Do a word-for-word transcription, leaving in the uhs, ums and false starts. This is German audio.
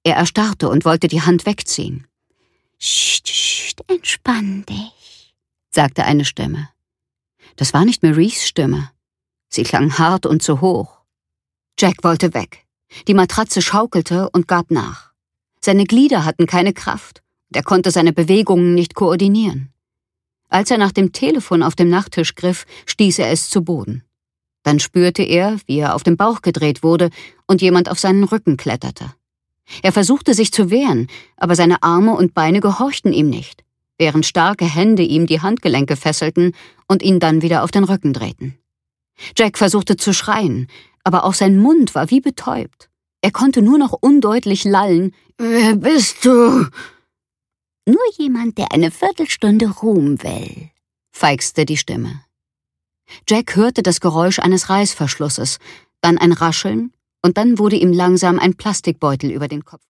Er erstarrte und wollte die Hand wegziehen. »Psst, psst, entspann dich«, sagte eine Stimme. Das war nicht Maries Stimme. Sie klang hart und zu hoch. Jack wollte weg. Die Matratze schaukelte und gab nach. Seine Glieder hatten keine Kraft. Er konnte seine Bewegungen nicht koordinieren. Als er nach dem Telefon auf dem Nachttisch griff, stieß er es zu Boden. Dann spürte er, wie er auf den Bauch gedreht wurde und jemand auf seinen Rücken kletterte. Er versuchte sich zu wehren, aber seine Arme und Beine gehorchten ihm nicht, während starke Hände ihm die Handgelenke fesselten und ihn dann wieder auf den Rücken drehten. Jack versuchte zu schreien, aber auch sein Mund war wie betäubt. Er konnte nur noch undeutlich lallen. »Wer bist du?« »Nur jemand, der eine Viertelstunde Ruhm will«, feixte die Stimme. Jack hörte das Geräusch eines Reißverschlusses, dann ein Rascheln und dann wurde ihm langsam ein Plastikbeutel über den Kopf